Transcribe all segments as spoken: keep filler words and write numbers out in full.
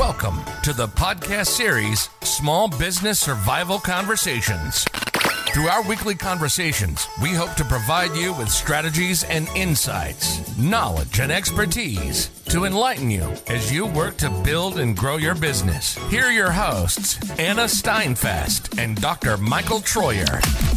Welcome to the podcast series, Small Business Survival Conversations. Through our weekly conversations, we hope to provide you with strategies and insights, knowledge and expertise to enlighten you as you work to build and grow your business. Here are your hosts, Anna Steinfest and Doctor Michael Troyer.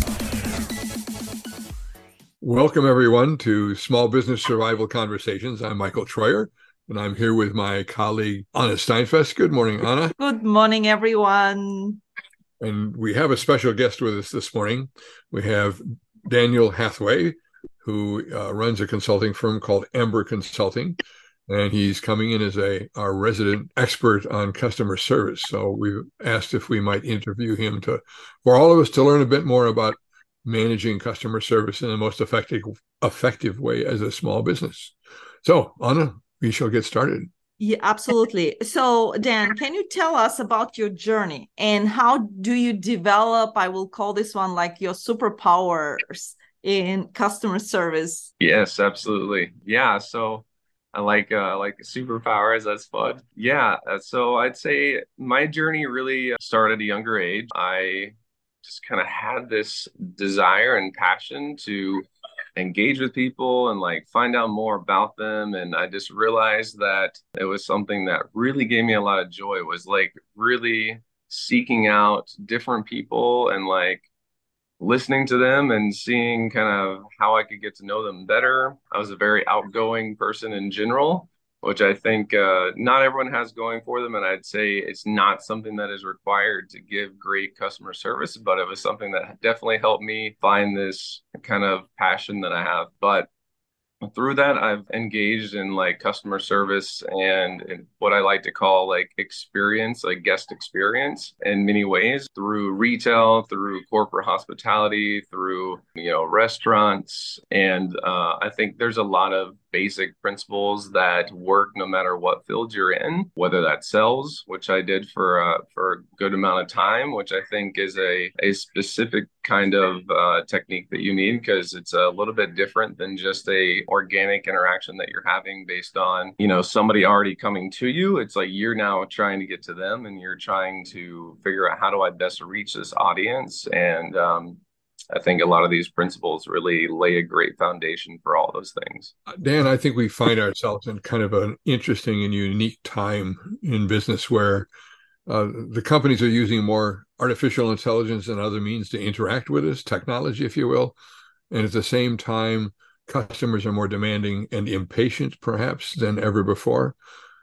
Welcome, everyone, to Small Business Survival Conversations. I'm Michael Troyer, and I'm here with my colleague, Anna Steinfest. Good morning, Anna. Good morning, everyone. And we have a special guest with us this morning. We have Daniel Hathaway, who uh, runs a consulting firm called Amber Consulting, and he's coming in as a our resident expert on customer service. So we asked if we might interview him to, for all of us to learn a bit more about managing customer service in the most effective effective way as a small business. So, Anna, we shall get started. Yeah, absolutely. So, Dan, can you tell us about your journey and how do you develop, I will call this one like your superpowers in customer service? Yes, absolutely. Yeah. So I like, uh, like superpowers. That's fun. Yeah. So I'd say my journey really started at a younger age. I just kind of had this desire and passion to engage with people and like find out more about them. And I just realized that it was something that really gave me a lot of joy, was like really seeking out different people and like listening to them and seeing kind of how I could get to know them better. I was a very outgoing person in general, which I think uh, not everyone has going for them. And I'd say it's not something that is required to give great customer service, but it was something that definitely helped me find this kind of passion that I have. But through that, I've engaged in like customer service and, and what I like to call like experience, like guest experience in many ways, through retail, through corporate hospitality, through, you know, restaurants. And uh, I think there's a lot of basic principles that work no matter what field you're in, whether that's sales, which I did for uh, for a good amount of time, which I think is a, a specific kind of uh, technique that you need, because it's a little bit different than just a organic interaction that you're having based on, you know, somebody already coming to you. It's like you're now trying to get to them and you're trying to figure out, how do I best reach this audience? And um, I think a lot of these principles really lay a great foundation for all those things. Dan, I think we find ourselves in kind of an interesting and unique time in business where uh, the companies are using more artificial intelligence and other means to interact with us, technology, if you will. And at the same time, customers are more demanding and impatient, perhaps, than ever before.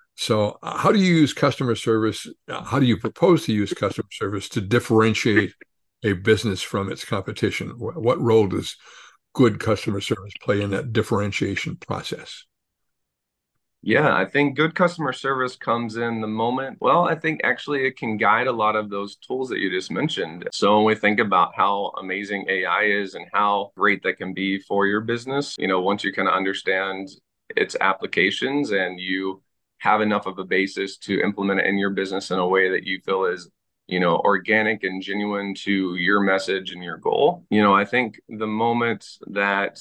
So how do you use customer service? How do you propose to use customer service to differentiate a business from its competition? What role does good customer service play in that differentiation process? Yeah, I think good customer service comes in the moment. Well, I think actually it can guide a lot of those tools that you just mentioned. So when we think about how amazing A I is and how great that can be for your business, you know, once you kind of understand its applications and you have enough of a basis to implement it in your business in a way that you feel is, you know, organic and genuine to your message and your goal. You know, I think the moment that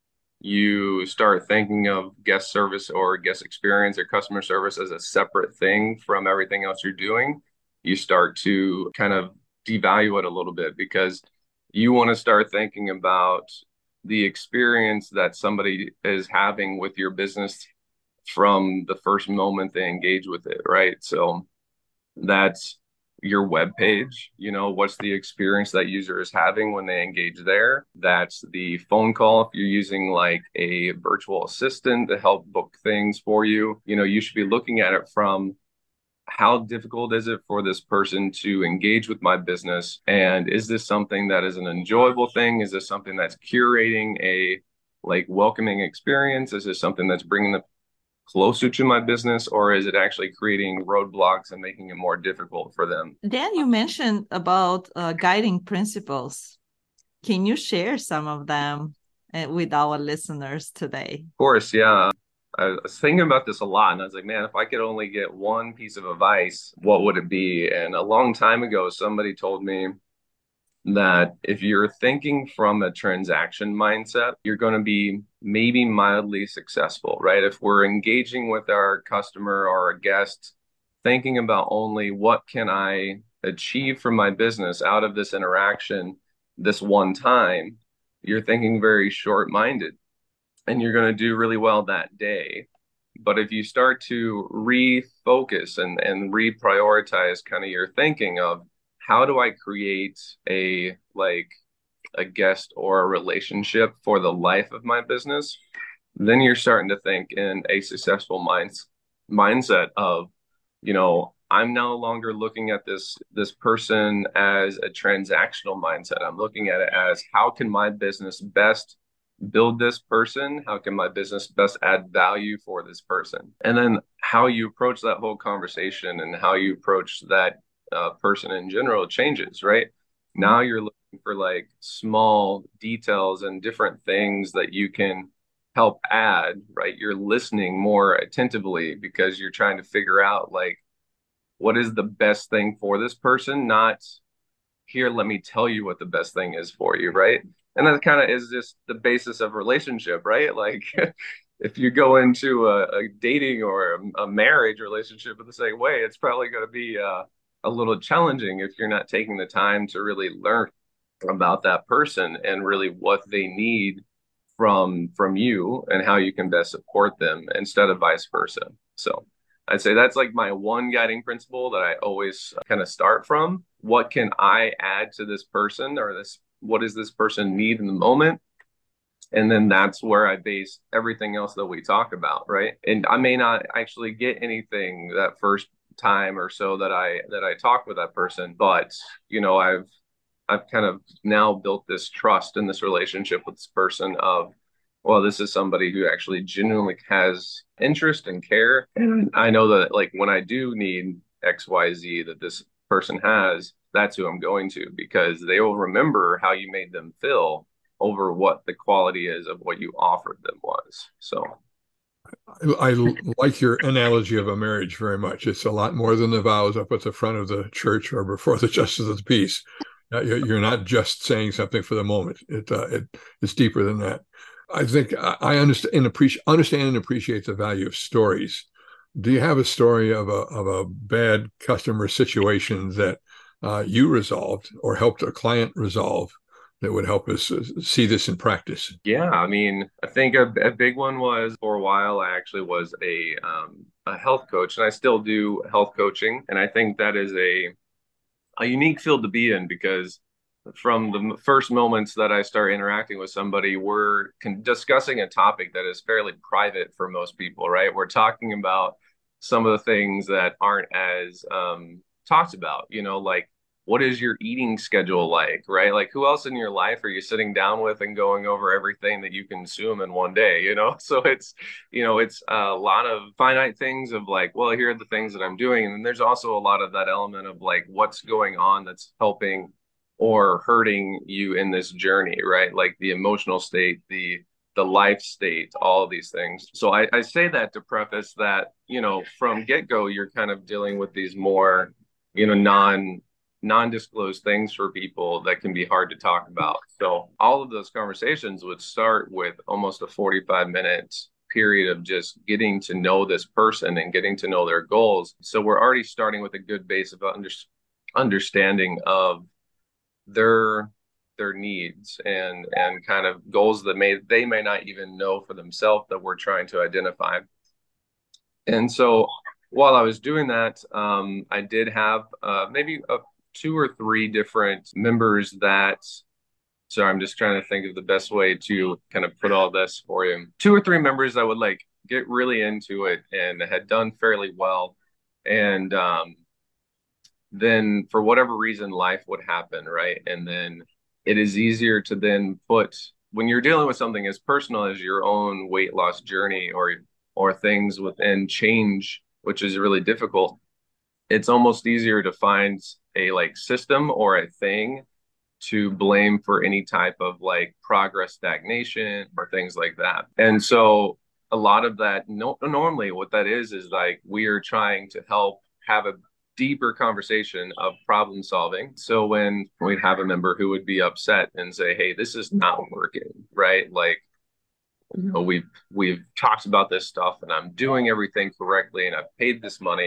you start thinking of guest service or guest experience or customer service as a separate thing from everything else you're doing, you start to kind of devalue it a little bit, because you want to start thinking about the experience that somebody is having with your business from the first moment they engage with it, right? So that's your web page, you know, what's the experience that user is having when they engage there? That's the phone call. If you're using like a virtual assistant to help book things for you, you know, you should be looking at it from, how difficult is it for this person to engage with my business? And is this something that is an enjoyable thing? Is this something that's curating a like welcoming experience? Is this something that's bringing the closer to my business, or is it actually creating roadblocks and making it more difficult for them? Dan, you mentioned about uh, guiding principles. Can you share some of them uh, with our listeners today? Of course, yeah. I was thinking about this a lot, and I was like, man, if I could only get one piece of advice, what would it be? And a long time ago, somebody told me that if you're thinking from a transaction mindset, you're going to be maybe mildly successful, right? If we're engaging with our customer or a guest thinking about only what can I achieve from my business out of this interaction this one time, you're thinking very short-minded and you're going to do really well that day. But if you start to refocus and, and reprioritize kind of your thinking of how do I create a like a guest or a relationship for the life of my business, then you're starting to think in a successful minds, mindset of, you know, I'm no longer looking at this this person as a transactional mindset. I'm looking at it as how can my business best build this person? How can my business best add value for this person? And then how you approach that whole conversation and how you approach that uh, person in general changes, right? Now you're looking for like small details and different things that you can help add, right? You're listening more attentively because you're trying to figure out like, what is the best thing for this person? Not here, let me tell you what the best thing is for you, right? And that kind of is just the basis of relationship, right? Like if you go into a, a dating or a, a marriage relationship in the same way, it's probably going to be uh, a little challenging if you're not taking the time to really learn about that person and really what they need from from you and how you can best support them instead of vice versa. So I'd say that's like my one guiding principle that I always kind of start from. What can I add to this person, or this, what does this person need in the moment? And then that's where I base everything else that we talk about, right? And I may not actually get anything that first time or so that I that I talk with that person, but you know, I've I've kind of now built this trust in this relationship with this person of, well, this is somebody who actually genuinely has interest and care. And I know that like when I do need X Y Z that this person has, that's who I'm going to, because they will remember how you made them feel over what the quality is of what you offered them was. So I, I like your analogy of a marriage very much. It's a lot more than the vows up at the front of the church or before the justice of the peace. Uh, you're not just saying something for the moment. It, uh, it it's deeper than that. I think I understand and appreciate understand and appreciate the value of stories. Do you have a story of a of a bad customer situation that uh, you resolved or helped a client resolve that would help us see this in practice? Yeah, I mean, I think a, a big one was for a while, I actually was a um, a health coach, and I still do health coaching. And I think that is a a unique field to be in because from the first moments that I start interacting with somebody, we're con- discussing a topic that is fairly private for most people, right? We're talking about some of the things that aren't as um, talked about, you know, like what is your eating schedule like, right? Like who else in your life are you sitting down with and going over everything that you consume in one day, you know? So it's, you know, it's a lot of finite things of like, well, here are the things that I'm doing. And then there's also a lot of that element of like, what's going on that's helping or hurting you in this journey, right? Like the emotional state, the the life state, all of these things. So I, I say that to preface that, you know, from get-go, you're kind of dealing with these more, you know, non non-disclosed things for people that can be hard to talk about. So all of those conversations would start with almost a forty-five minute period of just getting to know this person and getting to know their goals. So we're already starting with a good base of under, understanding of their their needs and and kind of goals that may they may not even know for themselves that we're trying to identify. And so while I was doing that, um, I did have uh, maybe a, two or three different members that, so I'm just trying to think of the best way to kind of put all this for you. Two or three members that would like get really into it and had done fairly well. And um, then for whatever reason, life would happen, right? And then it is easier to then put, when you're dealing with something as personal as your own weight loss journey or or things within change, which is really difficult, it's almost easier to find a like system or a thing to blame for any type of like progress stagnation or things like that. And so a lot of that, no, normally what that is, is like we are trying to help have a deeper conversation of problem solving. So when we'd have a member who would be upset and say, hey, this is not working, right? Like, you know, we've we've talked about this stuff and I'm doing everything correctly and I've paid this money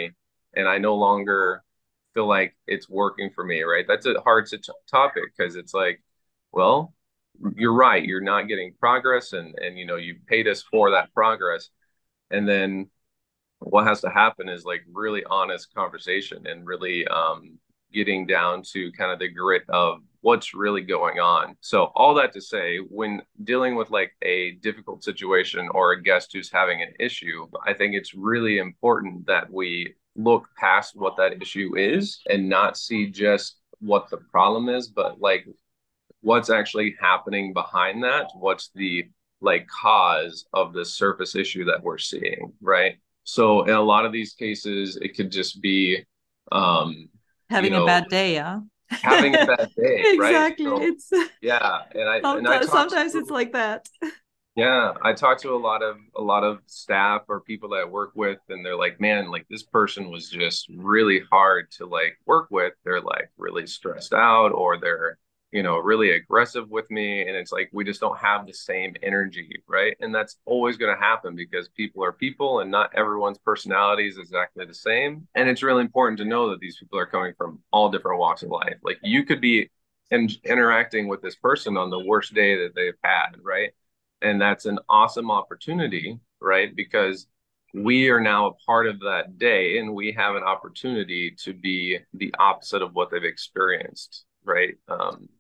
and I no longer feel like it's working for me, right? That's a hard sit- topic because it's like, well, you're right. You're not getting progress, and and you know you paid us for that progress, and then what has to happen is like really honest conversation and really um, getting down to kind of the grit of what's really going on. So all that to say, when dealing with like a difficult situation or a guest who's having an issue, I think it's really important that we look past what that issue is and not see just what the problem is, but like what's actually happening behind that. What's the like cause of the surface issue that we're seeing, right? So in a lot of these cases, it could just be, um, you Having a know, bad day, yeah. having a bad day, right? Exactly. So It's yeah, and I and I sometimes talk sometimes it's to like that. yeah, I talk to a lot of a lot of staff or people that I work with, and they're like, man, like this person was just really hard to like work with. They're like really stressed out, or they're, you know, really aggressive with me. And it's like we just don't have the same energy, right? And that's always going to happen because people are people and not everyone's personality is exactly the same. And it's really important to know that these people are coming from all different walks of life. Like you could be in, interacting with this person on the worst day that they've had, right? And that's an awesome opportunity, right? Because we are now a part of that day and we have an opportunity to be the opposite of what they've experienced, right? Um,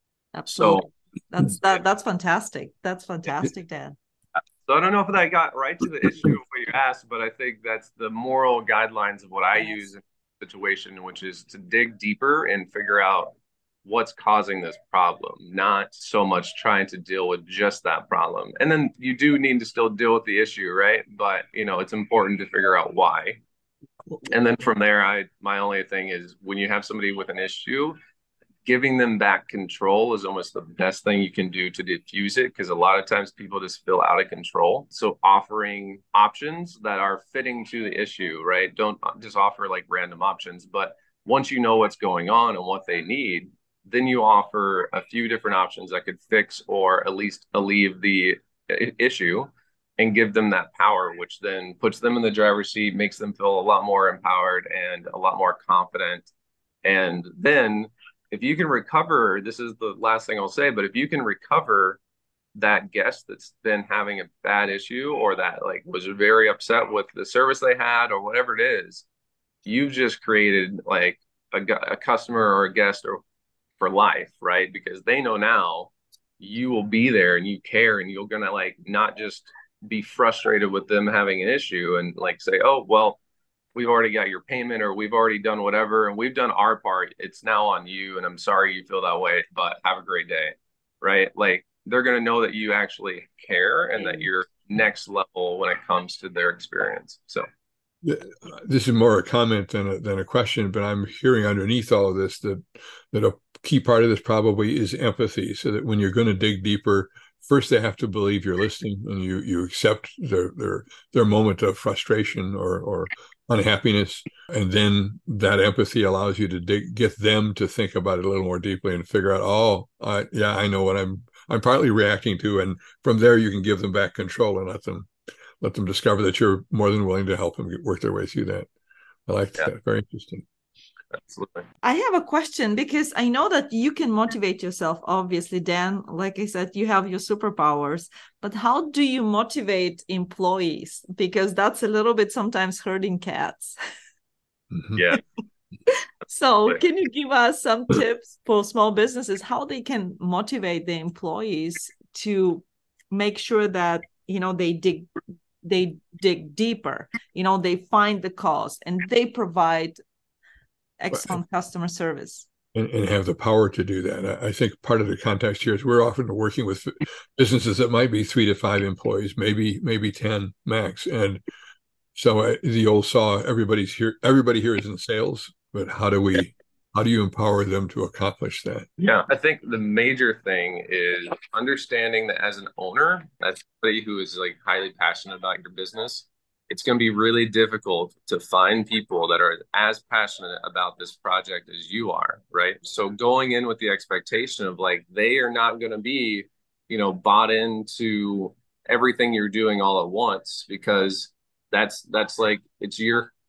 so, Absolutely. That's that that's fantastic. That's fantastic, Dan. so I don't know if that got right to the issue of what you asked, but I think that's the moral guidelines of what I use Yes. in a situation, which is to dig deeper and figure out what's causing this problem, not so much trying to deal with just that problem. And then you do need to still deal with the issue, right? But you know, it's important to figure out why. And then from there, I my only thing is when you have somebody with an issue, giving them back control is almost the best thing you can do to diffuse it because a lot of times people just feel out of control. So offering options that are fitting to the issue, right? Don't just offer like random options, but once you know what's going on and what they need, then you offer a few different options that could fix or at least alleviate the issue and give them that power, which then puts them in the driver's seat, makes them feel a lot more empowered and a lot more confident. And then if you can recover, this is the last thing I'll say, but if you can recover that guest that's been having a bad issue or that like was very upset with the service they had or whatever it is, you've just created like a, a customer or a guest or for life, right? Because they know now you will be there and you care and you're gonna like not just be frustrated with them having an issue and like say, oh, well, we've already got your payment or we've already done whatever and we've done our part. It's now on you. And I'm sorry you feel that way, but have a great day. Right. Like they're going to know that you actually care and that you're next level when it comes to their experience. So this is more a comment than a, than a question, but I'm hearing underneath all of this that that a key part of this probably is empathy. So that when you're going to dig deeper, first they have to believe you're listening and you you accept their their their moment of frustration or or unhappiness, and then that empathy allows you to dig, get them to think about it a little more deeply and figure out, oh, uh, yeah, I know what I'm I'm partly reacting to, and from there you can give them back control and let them let them discover that you're more than willing to help them get, work their way through that. I like yeah, that. Very interesting. Absolutely. I have a question because I know that you can motivate yourself, obviously, Dan. Like I said, you have your superpowers, but how do you motivate employees? Because that's a little bit sometimes herding cats. Mm-hmm. Yeah. So can you give us some tips for small businesses, how they can motivate the employees to make sure that, you know, they dig they dig deeper, you know, they find the cause and they provide excellent customer service. And, and have the power to do that. I think part of the context here is we're often working with businesses that might be three to five employees, maybe maybe ten max. And so uh, the old saw, everybody's here, everybody here is in sales, but how do we, how do you empower them to accomplish that? Yeah, I think the major thing is understanding that as an owner, as somebody who is like highly passionate about your business, it's going to be really difficult to find people that are as passionate about this project as you are, right? So going in with the expectation of like they are not going to be, you know, bought into everything you're doing all at once because that's that's like it's your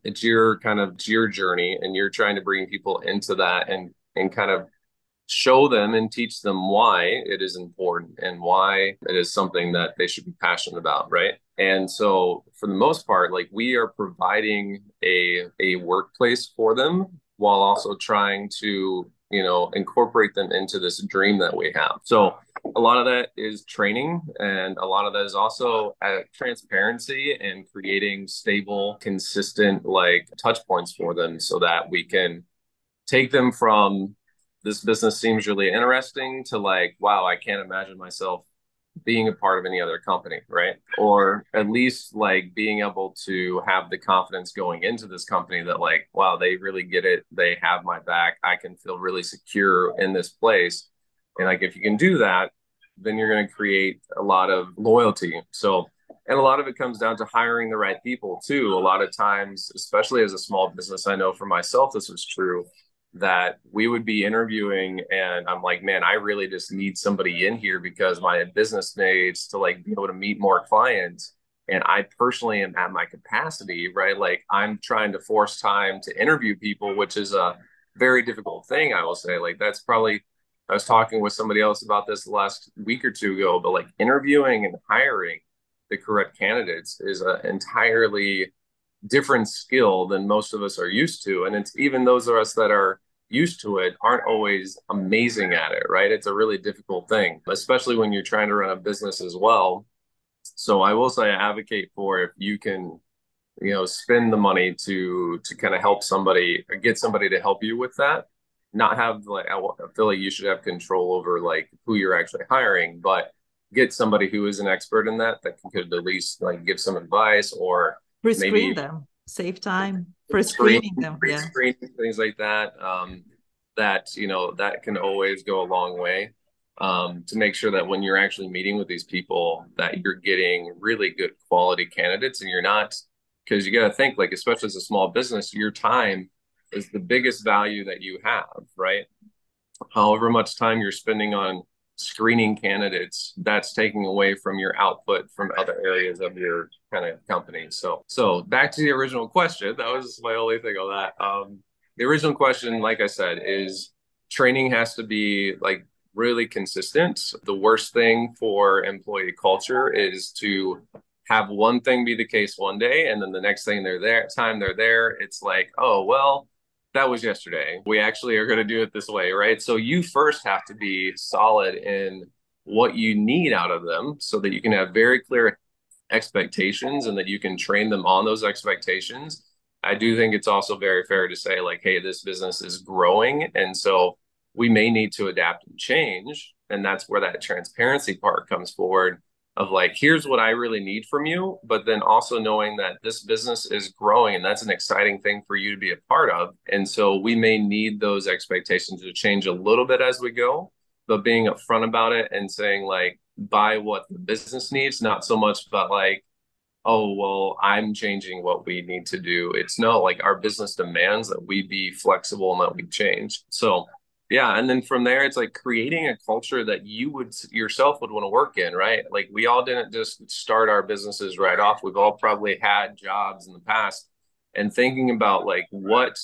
it's your kind of it's your journey, and you're trying to bring people into that and and kind of show them and teach them why it is important and why it is something that they should be passionate about, right? And so for the most part, like we are providing a a workplace for them while also trying to, you know, incorporate them into this dream that we have. So a lot of that is training, and a lot of that is also uh, transparency and creating stable, consistent like touch points for them so that we can take them from this business seems really interesting to like, wow, I can't imagine myself being a part of any other company, right? Or at least like being able to have the confidence going into this company that like, wow, they really get it. They have my back. I can feel really secure in this place. And like, if you can do that, then you're going to create a lot of loyalty. So, and a lot of it comes down to hiring the right people too. A lot of times, especially as a small business, I know for myself, this was true, that we would be interviewing and I'm like, man, I really just need somebody in here because my business needs to like be able to meet more clients. And I personally am at my capacity, right? Like I'm trying to force time to interview people, which is a very difficult thing, I will say. Like that's probably, I was talking with somebody else about this the last week or two ago, but like interviewing and hiring the correct candidates is an entirely different skill than most of us are used to. And it's even those of us that are used to it aren't always amazing at it, right? It's a really difficult thing, especially when you're trying to run a business as well. So I will say I advocate for if you can, you know, spend the money to to kind of help somebody, get somebody to help you with that. Not have like, I feel like you should have control over like who you're actually hiring, but get somebody who is an expert in that that can could at least like give some advice or pre-screen maybe them, save time for screening them, yeah, screening, things like that. Um, that you know that can always go a long way um, to make sure that when you're actually meeting with these people, that you're getting really good quality candidates, and you're not, because you got to think like, especially as a small business, your time is the biggest value that you have, right? However much time you're spending on screening candidates, that's taking away from your output from other areas of your kind of company. So, so back to the original question. That was my only thing on that. Um, the original question, like I said, is training has to be like really consistent. The worst thing for employee culture is to have one thing be the case one day, and then the next thing they're there, time they're there, it's like, oh, well, that was yesterday. We actually are going to do it this way, right? So you first have to be solid in what you need out of them so that you can have very clear expectations and that you can train them on those expectations. I do think it's also very fair to say like, hey, this business is growing. And so we may need to adapt and change. And that's where that transparency part comes forward of like, here's what I really need from you, but then also knowing that this business is growing and that's an exciting thing for you to be a part of. And so we may need those expectations to change a little bit as we go, but being upfront about it and saying like, buy what the business needs, not so much about like, oh, well, I'm changing what we need to do. It's no, like our business demands that we be flexible and that we change. So yeah. And then from there, it's like creating a culture that you would yourself would want to work in, right? Like we all didn't just start our businesses right off. We've all probably had jobs in the past, and thinking about like what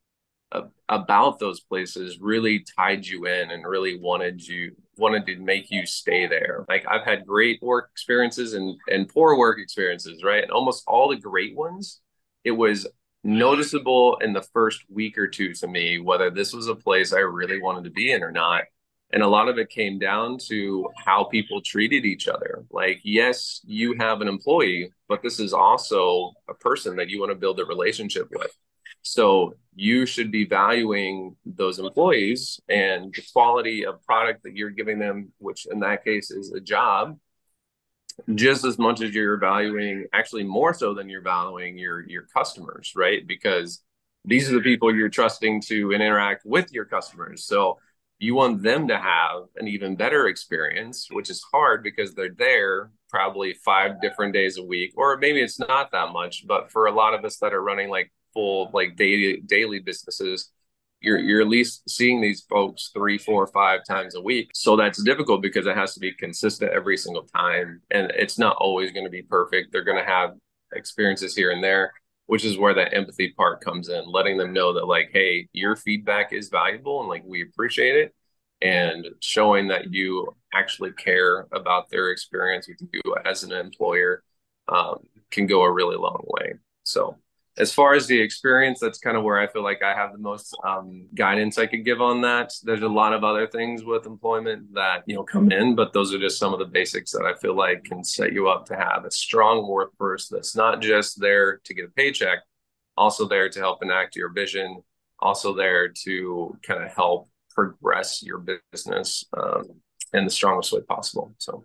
uh, about those places really tied you in and really wanted you wanted to make you stay there. Like I've had great work experiences and, and poor work experiences, right? And almost all the great ones, it was noticeable in the first week or two to me whether this was a place I really wanted to be in or not. And a lot of it came down to how people treated each other. Like, yes, you have an employee, but this is also a person that you want to build a relationship with. So you should be valuing those employees and the quality of product that you're giving them, which in that case is a job, just as much as you're valuing, actually more so than you're valuing your your customers, right? Because these are the people you're trusting to interact with your customers. So you want them to have an even better experience, which is hard because they're there probably five different days a week, or maybe it's not that much. But for a lot of us that are running like full, like daily daily businesses, you're you're at least seeing these folks three, four, five times a week. So that's difficult because it has to be consistent every single time. And it's not always going to be perfect. They're going to have experiences here and there. which is where that empathy part comes in, letting them know that like, hey, your feedback is valuable and like we appreciate it, and showing that you actually care about their experience with you as an employer um, can go a really long way. So as far as the experience, that's kind of where I feel like I have the most um, guidance I could give on that. There's a lot of other things with employment that, you know, come in, but those are just some of the basics that I feel like can set you up to have a strong workforce that's not just there to get a paycheck, also there to help enact your vision, also there to kind of help progress your business um, in the strongest way possible. So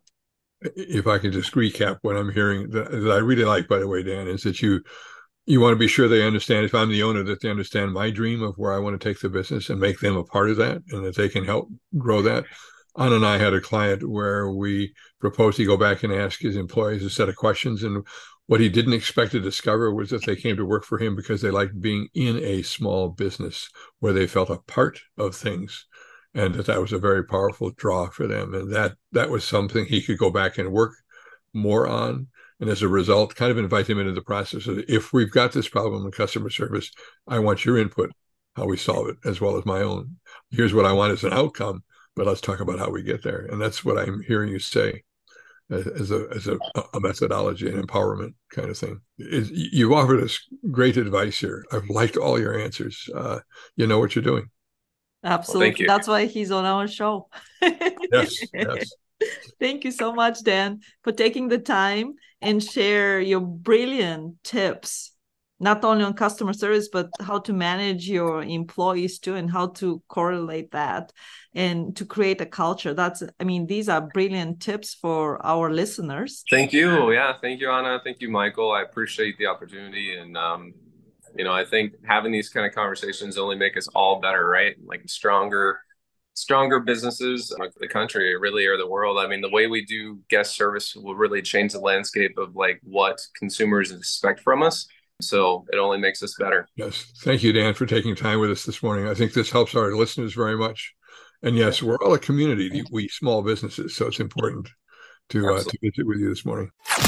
if I can just recap what I'm hearing that, that I really like, by the way, Dan, is that you You want to be sure they understand, if I'm the owner, that they understand my dream of where I want to take the business and make them a part of that, and that they can help grow that. Anna and I had a client where we proposed he go back and ask his employees a set of questions. And what he didn't expect to discover was that they came to work for him because they liked being in a small business where they felt a part of things, and that that was a very powerful draw for them. And that that was something he could go back and work more on. And as a result, kind of invite them into the process of, if we've got this problem in customer service, I want your input, how we solve it, as well as my own. Here's what I want as an outcome, but let's talk about how we get there. And that's what I'm hearing you say as a as a, a methodology and empowerment kind of thing. Is, you've offered us great advice here. I've liked all your answers. Uh, you know what you're doing. Absolutely. Well, that's why he's on our show. Yes, yes. Thank you so much, Dan, for taking the time and share your brilliant tips, not only on customer service, but how to manage your employees too, and how to correlate that and to create a culture. That's, I mean, these are brilliant tips for our listeners. Thank you. Yeah. Thank you, Anna. Thank you, Michael. I appreciate the opportunity. And, um, you know, I think having these kind of conversations only make us all better, right? Like stronger stronger businesses like the country really, or the world. I mean, the way we do guest service will really change the landscape of like what consumers expect from us. So it only makes us better. Yes. Thank you, Dan, for taking time with us this morning. I think this helps our listeners very much. And yes, we're all a community, we small businesses. So it's important to, uh, to visit with you this morning.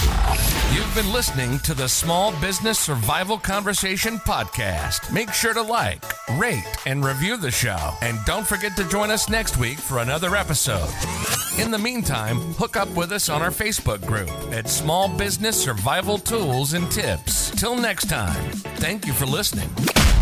You've been listening to the Small Business Survival Conversation podcast. Make sure to like, rate, and review the show. And don't forget to join us next week for another episode. In the meantime, hook up with us on our Facebook group at Small Business Survival Tools and Tips. Till next time, thank you for listening.